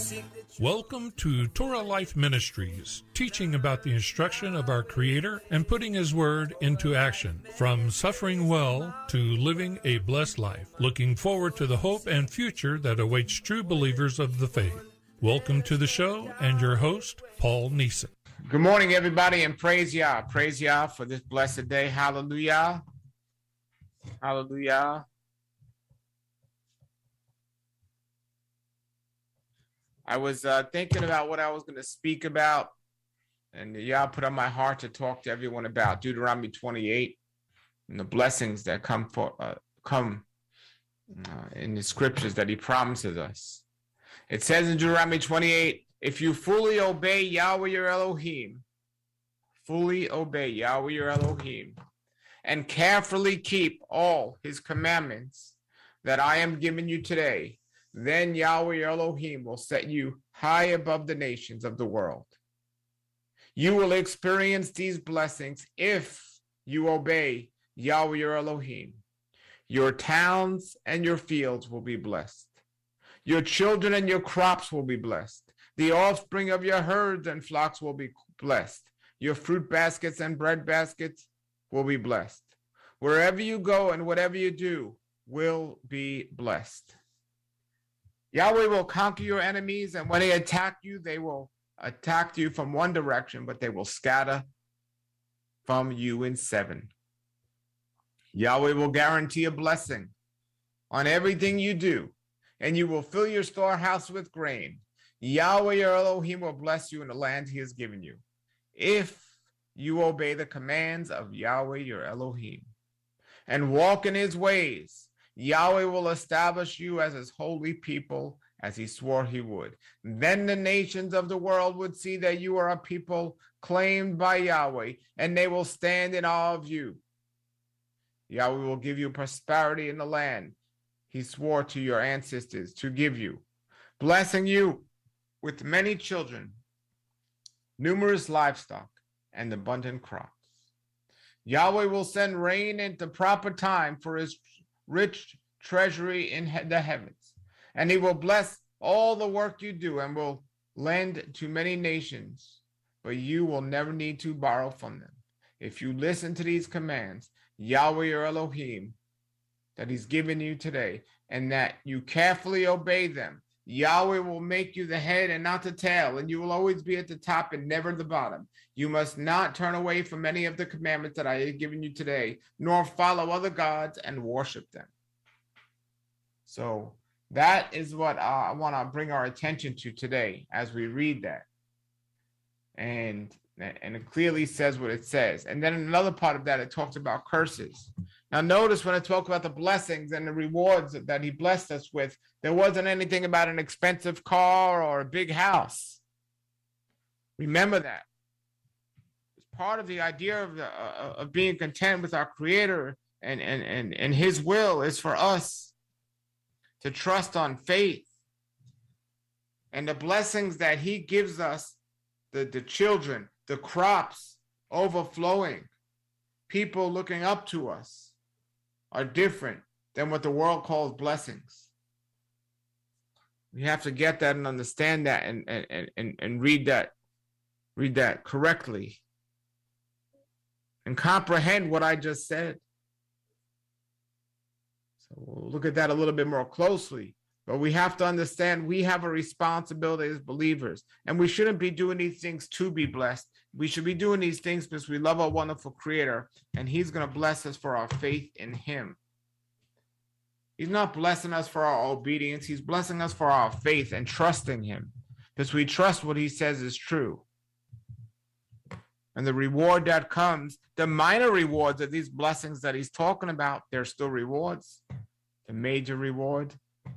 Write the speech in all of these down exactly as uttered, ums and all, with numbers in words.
Welcome to Torah Life Ministries, teaching about the instruction of our Creator and putting His Word into action, from suffering well to living a blessed life. Looking forward to the hope and future that awaits true believers of the faith. Welcome to the show and your host, Paul Neeson. Good morning, everybody, and praise Yah. Praise Yah for this blessed day. Hallelujah. Hallelujah. I was uh, thinking about what I was going to speak about, and Yah put on my heart to talk to everyone about Deuteronomy twenty-eight and the blessings that come for uh, come uh, in the scriptures that He promises us. It says in Deuteronomy twenty-eight, if you fully obey Yahweh your Elohim, fully obey Yahweh your Elohim, and carefully keep all His commandments that I am giving you today, then Yahweh your Elohim will set you high above the nations of the world. You will experience these blessings if you obey Yahweh your Elohim. Your towns and your fields will be blessed. Your children and your crops will be blessed. The offspring of your herds and flocks will be blessed. Your fruit baskets and bread baskets will be blessed. Wherever you go and whatever you do will be blessed. Yahweh will conquer your enemies, and when they attack you, they will attack you from one direction, but they will scatter from you in seven. Yahweh will guarantee a blessing on everything you do, and you will fill your storehouse with grain. Yahweh your Elohim will bless you in the land He has given you, if you obey the commands of Yahweh your Elohim and walk in His ways. Yahweh will establish you as His holy people, as He swore He would. Then the nations of the world would see that you are a people claimed by Yahweh, and they will stand in awe of you. Yahweh will give you prosperity in the land He swore to your ancestors to give you, blessing you with many children, numerous livestock, and abundant crops. Yahweh will send rain at the proper time for His rich treasury in the heavens, and He will bless all the work you do and will lend to many nations, but you will never need to borrow from them. If you listen to these commands, Yahweh your Elohim, that He's given you today, and that you carefully obey them, Yahweh will make you the head and not the tail, and you will always be at the top and never the bottom. You must not turn away from any of the commandments that I have given you today, nor follow other gods and worship them. So that is what uh, I want to bring our attention to today as we read that. And, and it clearly says what it says. And then in another part of that, it talks about curses. Now notice when it talks about the blessings and the rewards that He blessed us with, there wasn't anything about an expensive car or a big house. Remember that. It's part of the idea of, the, uh, of being content with our Creator and, and, and, and His will is for us to trust on faith and the blessings that He gives us, the, the children, the crops overflowing, people looking up to us, are different than what the world calls blessings. We have to get that and understand that and, and, and, and read that, read that correctly and comprehend what I just said. So we'll look at that a little bit more closely. But we have to understand we have a responsibility as believers, and we shouldn't be doing these things to be blessed. We should be doing these things because we love our wonderful Creator, and He's going to bless us for our faith in Him. He's not blessing us for our obedience. He's blessing us for our faith and trusting Him, because we trust what He says is true. And the reward that comes, the minor rewards of these blessings that He's talking about, they're still rewards. The major reward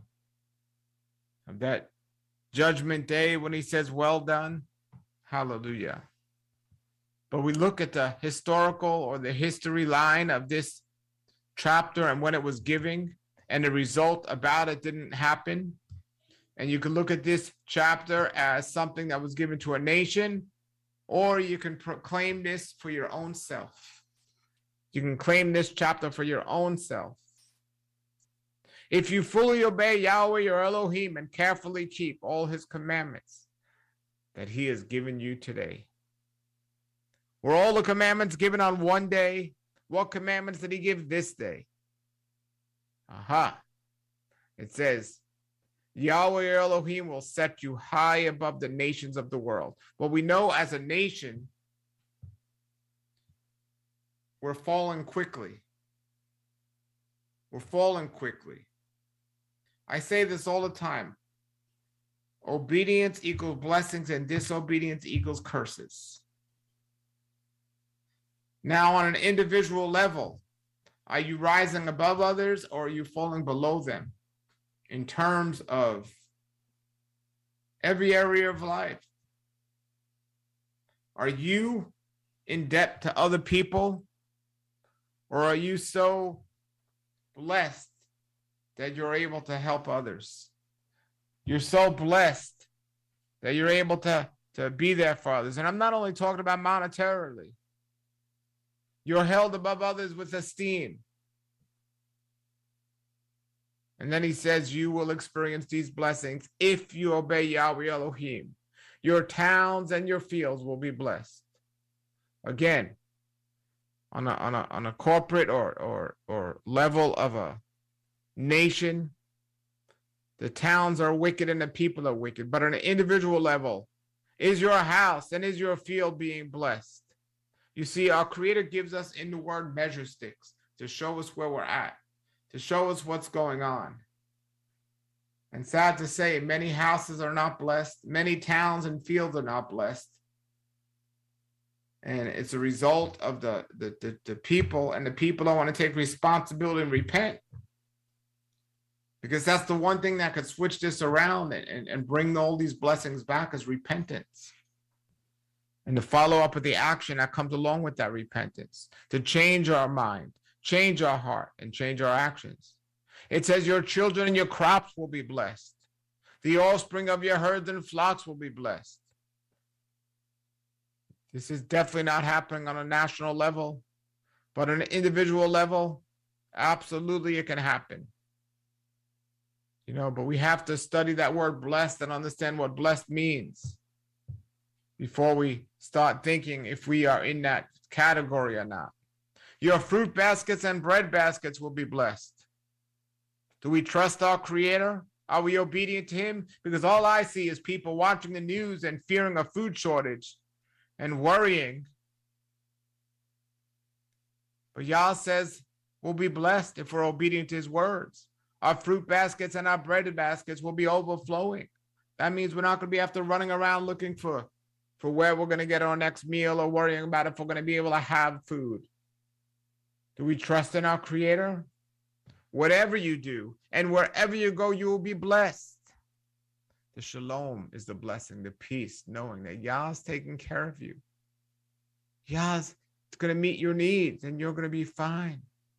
of that judgment day when He says, well done, hallelujah. But we look at the historical or the history line of this chapter and when it was giving, and the result about it didn't happen. And you can look at this chapter as something that was given to a nation, or you can proclaim this for your own self. You can claim this chapter for your own self. If you fully obey Yahweh your Elohim and carefully keep all his commandments that he has given you today. Were all the commandments given on one day? What commandments did he give this day? Aha. It says, Yahweh your Elohim will set you high above the nations of the world. Well, we know as a nation, we're falling quickly. We're falling quickly. I say this all the time. Obedience equals blessings and disobedience equals curses. Now, on an individual level, are you rising above others or are you falling below them in terms of every area of life? Are you in debt to other people, or are you so blessed that you're able to help others? You're so blessed that you're able to, to be there for others. And I'm not only talking about monetarily. You're held above others with esteem. And then he says, you will experience these blessings if you obey Yahweh Elohim. Your towns and your fields will be blessed. Again, on a, on a, on a corporate or, or, or level of a nation, the towns are wicked and the people are wicked. But on an individual level, is your house and is your field being blessed? You see, our Creator gives us in the word measure sticks to show us where we're at, to show us what's going on. And sad to say, many houses are not blessed. Many towns and fields are not blessed. And it's a result of the, the, the, the people, and the people don't want to take responsibility and repent. Because that's the one thing that could switch this around and, and, and bring all these blessings back is repentance. And to follow up with the action that comes along with that repentance, to change our mind, change our heart, and change our actions. It says your children and your crops will be blessed. The offspring of your herds and flocks will be blessed. This is definitely not happening on a national level, but on an individual level, absolutely it can happen. You know, but we have to study that word blessed and understand what blessed means before we start thinking if we are in that category or not. Your fruit baskets and bread baskets will be blessed. Do we trust our Creator? Are we obedient to him? Because all I see is people watching the news and fearing a food shortage and worrying. But Yah says we'll be blessed if we're obedient to his words. Our fruit baskets and our bread baskets will be overflowing. That means we're not going to be after running around looking for, for where we're going to get our next meal or worrying about if we're going to be able to have food. Do we trust in our Creator? Whatever you do and wherever you go, you will be blessed. The shalom is the blessing, the peace, knowing that Yah's taking care of you. Yah's going to meet your needs and you're going to be fine.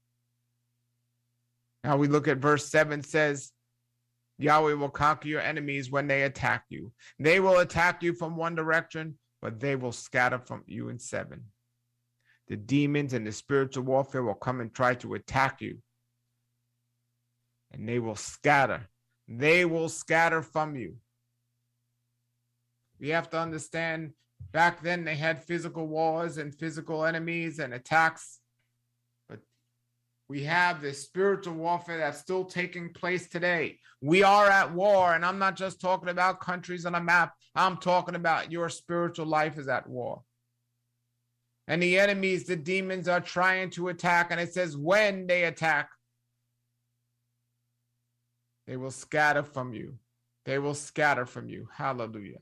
Now we look at verse seven says, Yahweh will conquer your enemies when they attack you. They will attack you from one direction, but they will scatter from you in seven. The demons and the spiritual warfare will come and try to attack you. And they will scatter. They will scatter from you. We have to understand, back then they had physical wars and physical enemies and attacks. But we have this spiritual warfare that's still taking place today. We are at war, and I'm not just talking about countries on a map. I'm talking about your spiritual life is at war. And the enemies, the demons, are trying to attack. And it says when they attack, they will scatter from you. They will scatter from you. Hallelujah.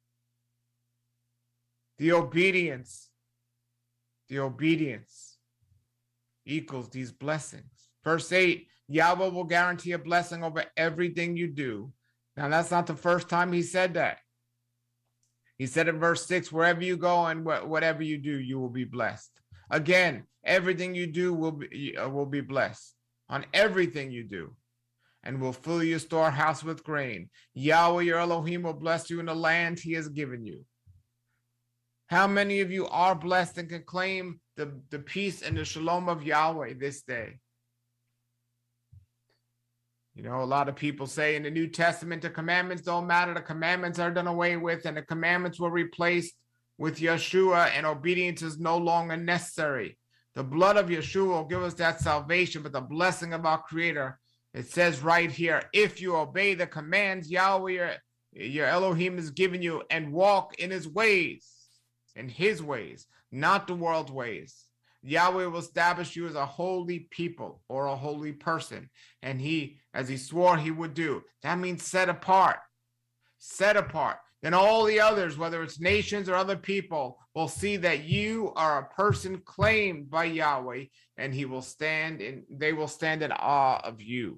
The obedience, the obedience equals these blessings. Verse eight, Yahweh will guarantee a blessing over everything you do. Now, that's not the first time he said that. He said in verse six, wherever you go and wh- whatever you do, you will be blessed. Again, everything you do will be, uh, will be blessed on everything you do, and will fill your storehouse with grain. Yahweh, your Elohim, will bless you in the land he has given you. How many of you are blessed and can claim the, the peace and the shalom of Yahweh this day? You know, a lot of people say in the New Testament, the commandments don't matter. The commandments are done away with, and the commandments were replaced with Yeshua, and obedience is no longer necessary. The blood of Yeshua will give us that salvation, but the blessing of our Creator, it says right here, if you obey the commands Yahweh, your, your Elohim is giving you, and walk in his ways, in his ways, not the world's ways. Yahweh will establish you as a holy people or a holy person. And he, as he swore he would do, that means set apart, set apart. Then all the others, whether it's nations or other people, will see that you are a person claimed by Yahweh, and he will stand in, they will stand in awe of you.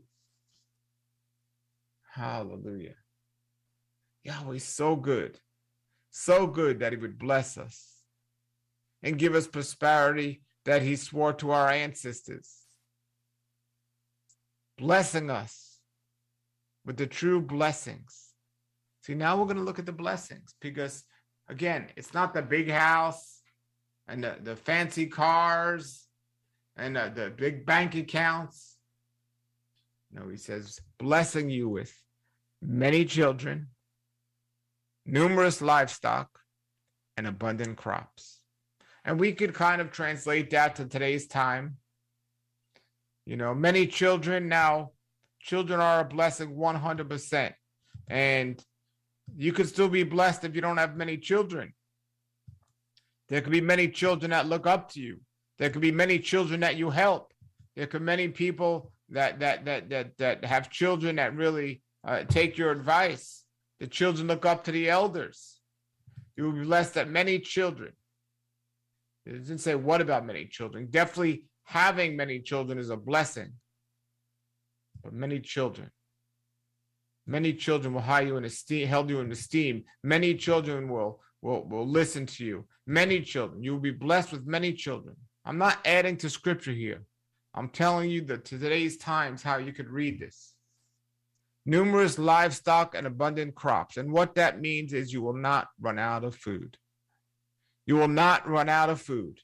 Hallelujah. Yahweh's so good, so good that he would bless us and give us prosperity that he swore to our ancestors, blessing us with the true blessings. See, now we're going to look at the blessings because, again, it's not the big house and the, the fancy cars and the, the big bank accounts. No, he says, blessing you with many children, numerous livestock, and abundant crops. And we could kind of translate that to today's time. You know, many children now, children are a blessing one hundred percent. And you could still be blessed if you don't have many children. There could be many children that look up to you. There could be many children that you help. There could be many people that that that that that have children that really uh, take your advice. The children look up to the elders. You will be blessed at many children. It doesn't say what about many children. Definitely having many children is a blessing. But many children. Many children will hide you in esteem, held you in esteem. Many children will, will, will listen to you. Many children. You will be blessed with many children. I'm not adding to scripture here. I'm telling you that to today's times how you could read this. Numerous livestock and abundant crops. And what that means is you will not run out of food. You will not run out of food.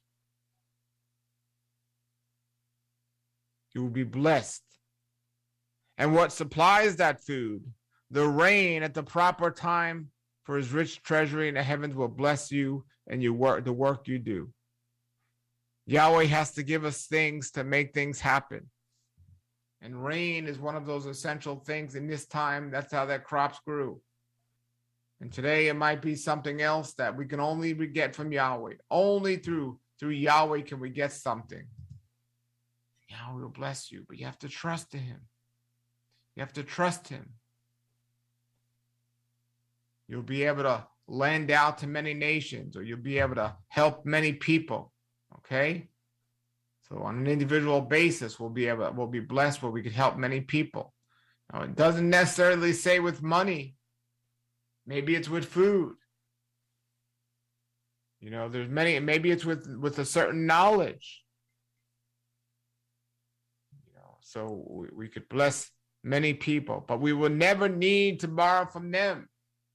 You will be blessed. And what supplies that food? The rain at the proper time for his rich treasury in the heavens will bless you and your work, the work you do. Yahweh has to give us things to make things happen. And rain is one of those essential things in this time. That's how that crops grew. And today it might be something else that we can only get from Yahweh. Only through, through Yahweh can we get something. Yahweh will bless you, but you have to trust in him. You have to trust him. You'll be able to lend out to many nations, or you'll be able to help many people. Okay? So on an individual basis, we'll be able, we'll be blessed where we could help many people. Now, it doesn't necessarily say with money. Maybe it's with food. You know, there's many, maybe it's with, with a certain knowledge. You know, so we, we could bless many people, but we will never need to borrow from them.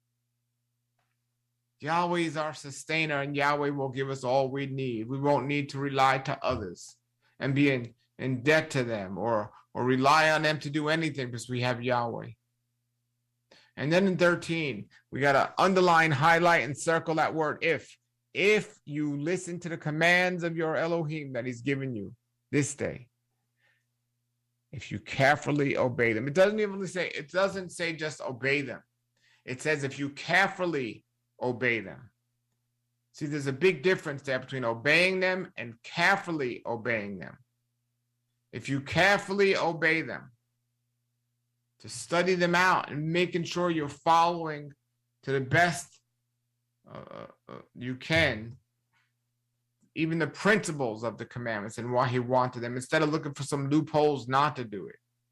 Yahweh is our sustainer, and Yahweh will give us all we need. We won't need to rely to others and be in, in debt to them or, or rely on them to do anything because we have Yahweh. And then in thirteen, we got to underline, highlight, and circle that word if. If you listen to the commands of your Elohim that he's given you this day. If you carefully obey them. It doesn't even say, it doesn't say just obey them. It says if you carefully obey them. See, there's a big difference there between obeying them and carefully obeying them. If you carefully obey them, to study them out and making sure you're following to the best uh, uh, you can, even the principles of the commandments and why he wanted them, instead of looking for some loopholes not to do it.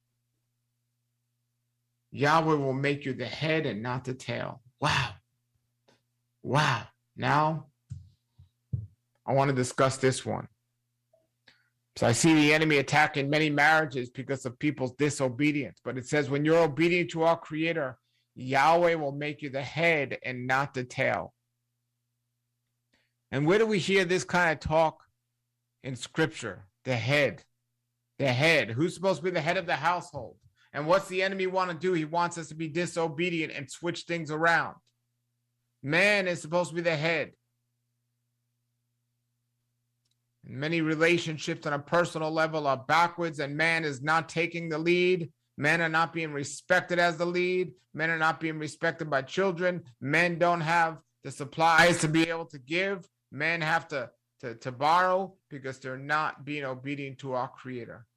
Yahweh will make you the head and not the tail. Wow. Wow. Now, I want to discuss this one. So I see the enemy attacking many marriages because of people's disobedience. But it says when you're obedient to our Creator, Yahweh will make you the head and not the tail. And where do we hear this kind of talk in Scripture? The head. The head. Who's supposed to be the head of the household? And what's the enemy want to do? He wants us to be disobedient and switch things around. Man is supposed to be the head. Many relationships on a personal level are backwards, and man is not taking the lead. Men are not being respected as the lead. Men are not being respected by children. Men don't have the supplies to be able to give. Men have to, to, to borrow because they're not being obedient to our Creator.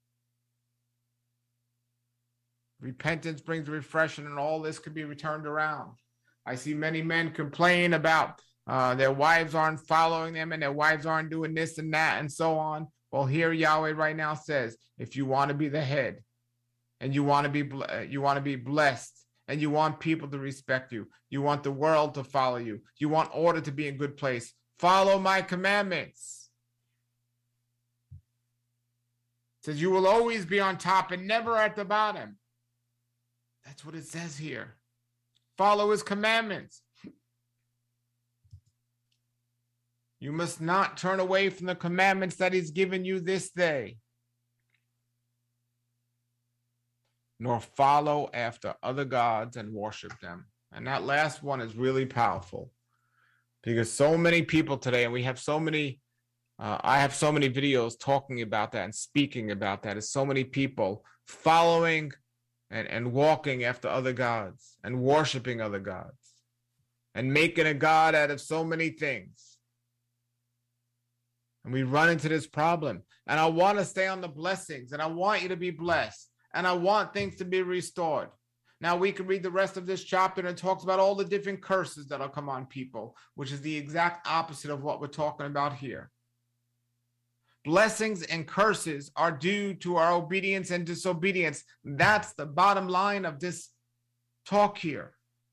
Repentance brings refreshing, and all this could be returned around. I see many men complain about uh, their wives aren't following them and their wives aren't doing this and that and so on. Well, here Yahweh right now says, if you want to be the head and you want to be you want to be blessed and you want people to respect you, you want the world to follow you, you want order to be in good place, follow my commandments. It says you will always be on top and never at the bottom. That's what it says here. Follow his commandments. You must not turn away from the commandments that he's given you this day, nor follow after other gods and worship them. And that last one is really powerful because so many people today, and we have so many, uh, I have so many videos talking about that and speaking about that, is so many people following and, and walking after other gods and worshiping other gods and making a god out of so many things. And we run into this problem. And I want to stay on the blessings, and I want you to be blessed, and I want things to be restored. Now we can read the rest of this chapter, and it talks about all the different curses that'll come on people, which is the exact opposite of what we're talking about here. Blessings and curses are due to our obedience and disobedience. That's the bottom line of this talk here.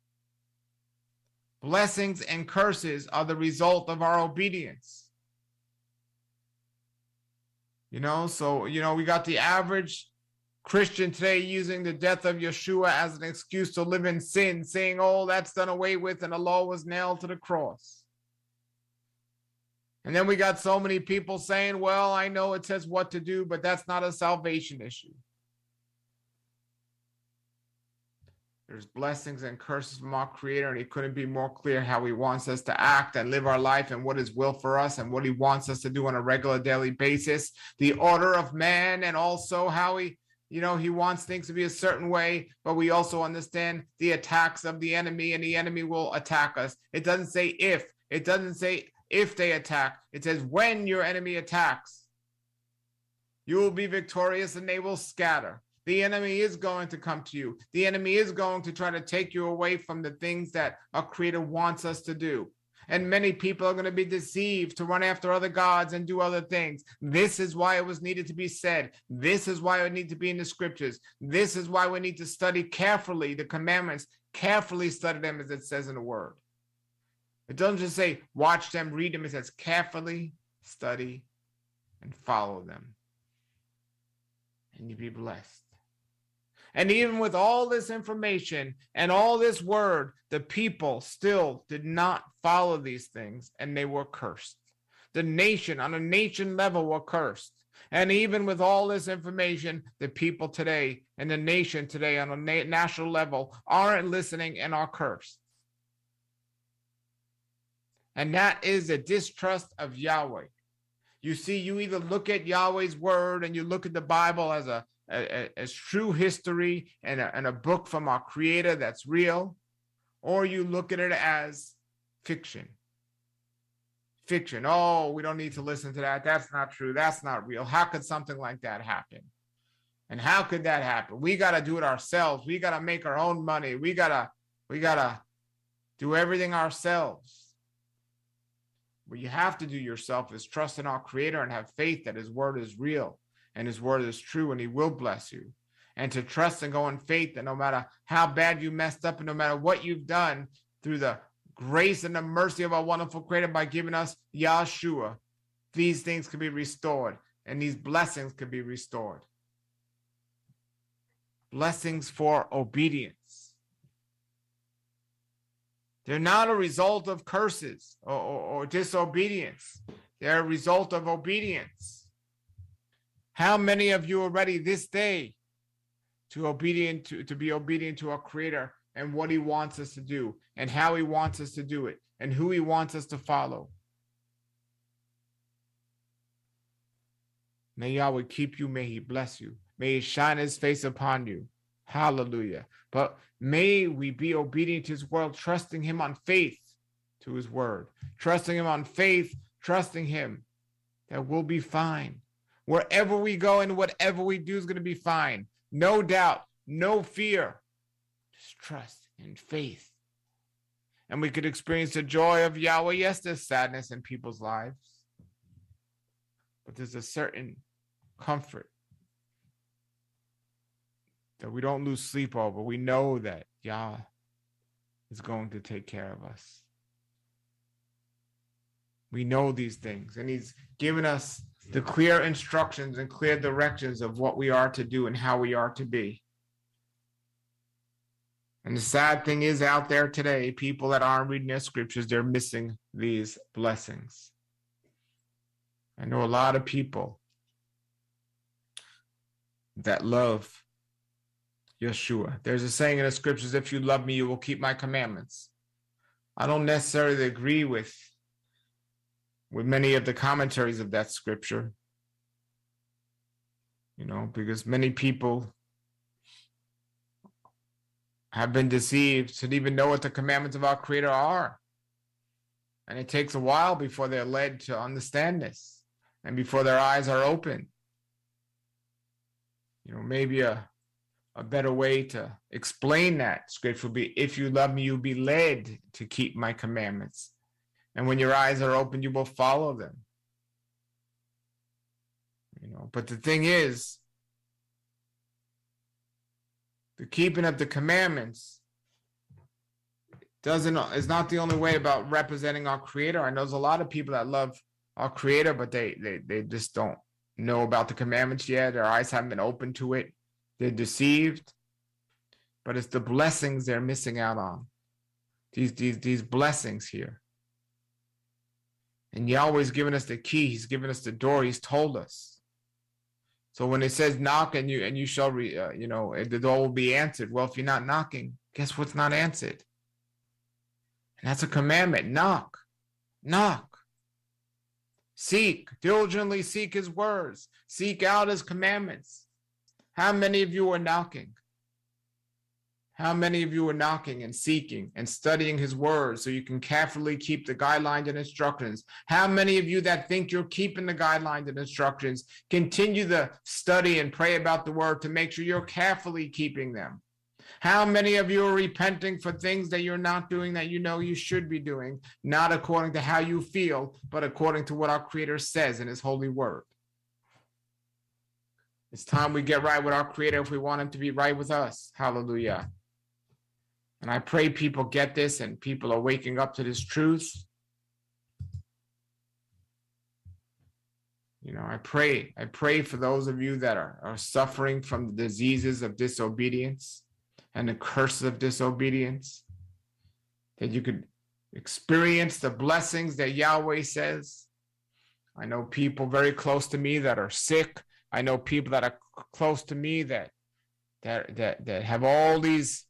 Blessings and curses are the result of our obedience. You know, so, you know, we got the average Christian today using the death of Yeshua as an excuse to live in sin, saying, oh, that's done away with and the law was nailed to the cross. And then we got so many people saying, well, I know it says what to do, but that's not a salvation issue. There's blessings and curses from our Creator, and he couldn't be more clear how he wants us to act and live our life and what his will for us and what he wants us to do on a regular daily basis. The order of man, and also how he, you know, he wants things to be a certain way, but we also understand the attacks of the enemy, and the enemy will attack us. It doesn't say if, it doesn't say if they attack. It says when your enemy attacks, you will be victorious and they will scatter. The enemy is going to come to you. The enemy is going to try to take you away from the things that our Creator wants us to do. And many people are going to be deceived to run after other gods and do other things. This is why it was needed to be said. This is why it needs to be in the scriptures. This is why we need to study carefully the commandments, carefully study them as it says in the word. It doesn't just say watch them, read them. It says carefully study and follow them. And you be blessed. And even with all this information and all this word, the people still did not follow these things, and they were cursed. The nation, on a nation level, were cursed. And even with all this information, the people today and the nation today on a na- national level aren't listening and are cursed. And that is a distrust of Yahweh. You see, you either look at Yahweh's word and you look at the Bible as a as true history and a, and a book from our Creator that's real, or you look at it as fiction. Fiction. Oh, we don't need to listen to that. That's not true. That's not real. How could something like that happen? And how could that happen? We got to do it ourselves. We got to make our own money. We got to we got to do everything ourselves. What you have to do yourself is trust in our Creator and have faith that his word is real. And his word is true, and he will bless you. And to trust and go in faith that no matter how bad you messed up and no matter what you've done, through the grace and the mercy of our wonderful Creator by giving us Yahshua, these things can be restored and these blessings can be restored. Blessings for obedience. They're not a result of curses or, or, or disobedience. They're a result of obedience. How many of you are ready this day to obedient to, to be obedient to our Creator and what he wants us to do and how he wants us to do it and who he wants us to follow. May Yahweh keep you. May he bless you. May he shine his face upon you. Hallelujah. But may we be obedient to his word, trusting him on faith to his word, trusting him on faith, trusting him that we'll be fine. Wherever we go and whatever we do is going to be fine. No doubt, no fear, just trust and faith. And we could experience the joy of Yahweh. Yes, there's sadness in people's lives, but there's a certain comfort that we don't lose sleep over. We know that Yah is going to take care of us. We know these things, and he's given us the clear instructions and clear directions of what we are to do and how we are to be. And the sad thing is, out there today, people that aren't reading their scriptures, they're missing these blessings. I know a lot of people that love Yeshua. There's a saying in the scriptures, if you love me, you will keep my commandments. I don't necessarily agree with, with many of the commentaries of that scripture, you know, because many people have been deceived to even know what the commandments of our Creator are. And it takes a while before they're led to understand this and before their eyes are open. You know, maybe a, a better way to explain that scripture would be, if you love me, you'll be led to keep my commandments. And when your eyes are open, you will follow them. You know, but the thing is, the keeping of the commandments doesn't is not the only way about representing our Creator. I know there's a lot of people that love our Creator, but they they they just don't know about the commandments yet. Their eyes haven't been open to it. They're deceived. But it's the blessings they're missing out on. These these these blessings here. And Yahweh's given us the key. He's given us the door. He's told us. So when it says knock and you and you shall, re, uh, you know, the door will be answered. Well, if you're not knocking, guess what's not answered? And that's a commandment. Knock, knock. Seek, diligently seek his words. Seek out his commandments. How many of you are knocking? How many of you are knocking and seeking and studying his words so you can carefully keep the guidelines and instructions? How many of you that think you're keeping the guidelines and instructions continue to study and pray about the word to make sure you're carefully keeping them? How many of you are repenting for things that you're not doing that you know you should be doing, not according to how you feel, but according to what our Creator says in his holy word? It's time we get right with our Creator if we want him to be right with us. Hallelujah. And I pray people get this and people are waking up to this truth. You know, I pray, I pray for those of you that are, are suffering from the diseases of disobedience and the curses of disobedience, that you could experience the blessings that Yahweh says. I know people very close to me that are sick. I know people that are close to me that that that, that have all these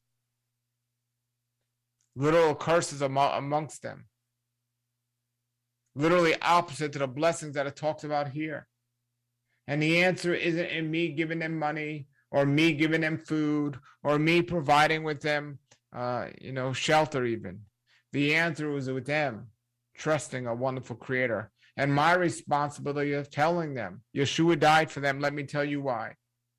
literal curses amongst them. Literally opposite to the blessings that are talked about here. And the answer isn't in me giving them money or me giving them food or me providing with them, uh, you know, shelter even. The answer was with them trusting a wonderful Creator. And my responsibility of telling them, Yeshua died for them. Let me tell you why.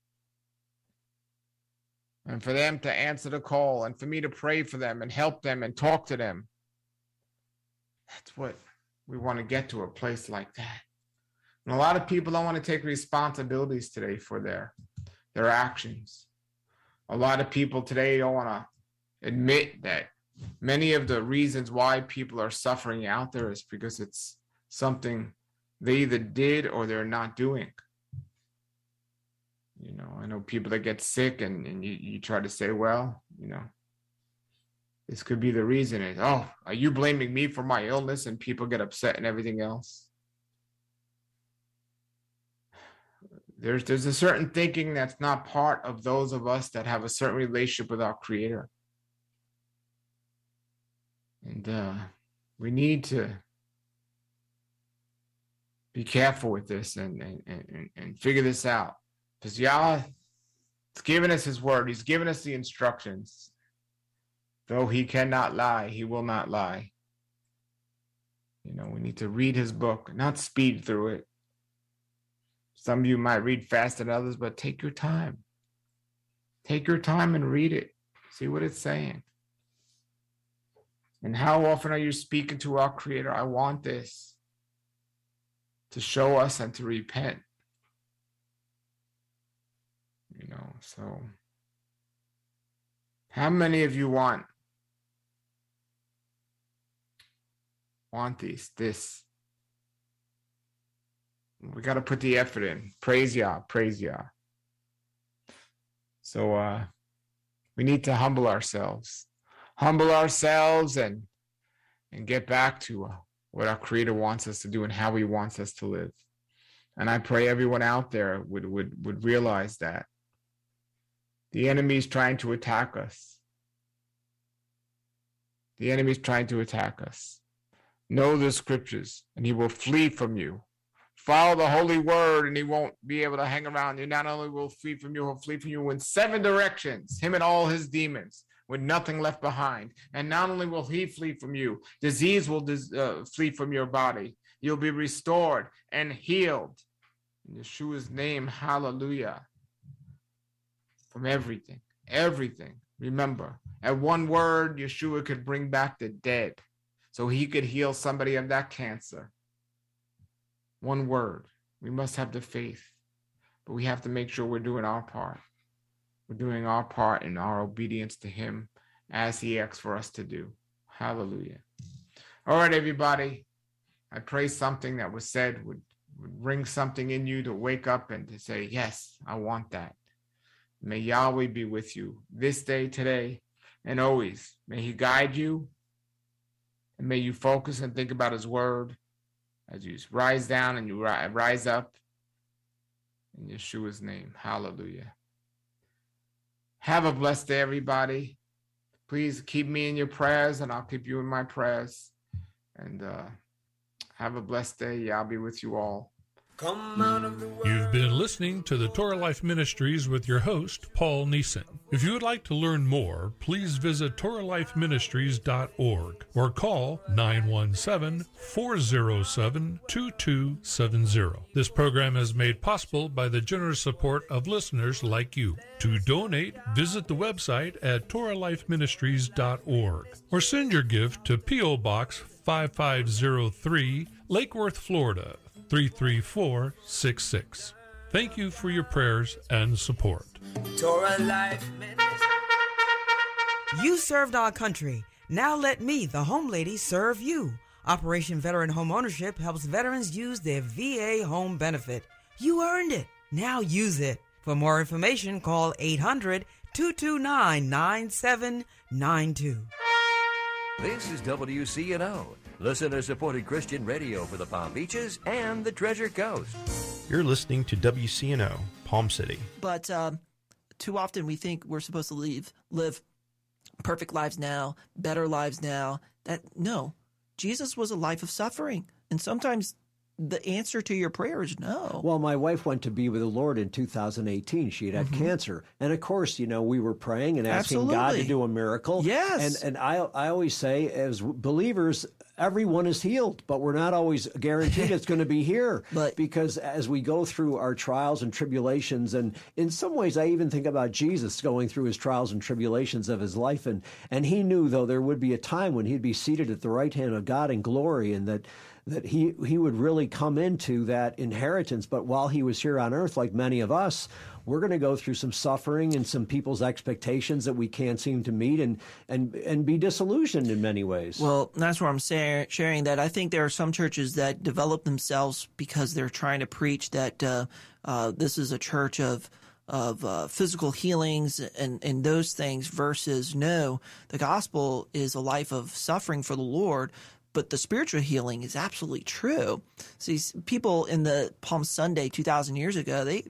And for them to answer the call and for me to pray for them and help them and talk to them. That's what we want to get to, a place like that. And a lot of people don't want to take responsibilities today for their, their actions. A lot of people today don't want to admit that many of the reasons why people are suffering out there is because it's something they either did or they're not doing. You know, I know people that get sick and, and you, you try to say, well, you know, this could be the reason. Is, oh, are you blaming me for my illness? And people get upset and everything else. There's there's a certain thinking that's not part of those of us that have a certain relationship with our Creator. And uh, we need to be careful with this and, and, and, and figure this out. Because Yah has given us his word. He's given us the instructions. Though he cannot lie, he will not lie. You know, we need to read his book, not speed through it. Some of you might read faster than others, but take your time. Take your time and read it. See what it's saying. And how often are you speaking to our Creator? I want this to show us and to repent. You know, so how many of you want want these this? We got to put the effort in. Praise Yah, praise Yah. So uh, we need to humble ourselves, humble ourselves, and and get back to uh, what our Creator wants us to do and how He wants us to live. And I pray everyone out there would would would realize that the enemy is trying to attack us. The enemy is trying to attack us. Know the scriptures, and he will flee from you. Follow the holy word, and he won't be able to hang around you. Not only will flee from you, he'll flee from you in seven directions, him and all his demons, with nothing left behind. And not only will he flee from you, disease will uh, flee from your body. You'll be restored and healed. In Yeshua's name, hallelujah. From everything, everything. Remember, at one word, Yeshua could bring back the dead. So he could heal somebody of that cancer. One word. We must have the faith. But we have to make sure we're doing our part. We're doing our part in our obedience to him as he asks for us to do. Hallelujah. All right, everybody. I pray something that was said would, would bring something in you to wake up and to say, yes, I want that. May Yahweh be with you this day, today, and always. May he guide you. And may you focus and think about his word as you rise down and you rise up in Yeshua's name. Hallelujah. Have a blessed day, everybody. Please keep me in your prayers, and I'll keep you in my prayers. And uh, have a blessed day. Yeah, I'll be with you all. Come out of the world. You've been listening to the Torah Life Ministries with your host, Paul Neeson. If you would like to learn more, please visit Torah Life Ministries dot org or call nine one seven, four zero seven, two two seven zero. This program is made possible by the generous support of listeners like you. To donate, visit the website at Torah Life Ministries dot org or send your gift to P O Box five five zero three, Lake Worth, Florida, three three four six six. Thank you for your prayers and support. Torah Life Ministry. You served our country. Now let me, the home lady, serve you. Operation Veteran Home Ownership helps veterans use their V A home benefit. You earned it. Now use it. For more information, call eight hundred, two two nine, nine seven nine two. This is W C N O, listener-supported Christian radio for the Palm Beaches and the Treasure Coast. You're listening to W C N O, Palm City. But um, too often we think we're supposed to live, live perfect lives now, better lives now. That no, Jesus was a life of suffering. And sometimes the answer to your prayer is no. Well, my wife went to be with the Lord in two thousand eighteen. She had had mm-hmm. cancer. And of course, you know, we were praying and asking Absolutely. God to do a miracle. Yes. And and I I always say, as believers, everyone is healed, but we're not always guaranteed it's going to be here. But, because as we go through our trials and tribulations, and in some ways I even think about Jesus going through his trials and tribulations of his life. And, and he knew, though, there would be a time when he'd be seated at the right hand of God in glory, and that that he, he would really come into that inheritance. But while he was here on earth, like many of us, we're going to go through some suffering and some people's expectations that we can't seem to meet, and and and be disillusioned in many ways. Well, that's where I'm say, sharing that. I think there are some churches that develop themselves because they're trying to preach that uh, uh, this is a church of of uh, physical healings and, and those things, versus no, the gospel is a life of suffering for the Lord. But the spiritual healing is absolutely true. See, people in the Palm Sunday two thousand years ago, they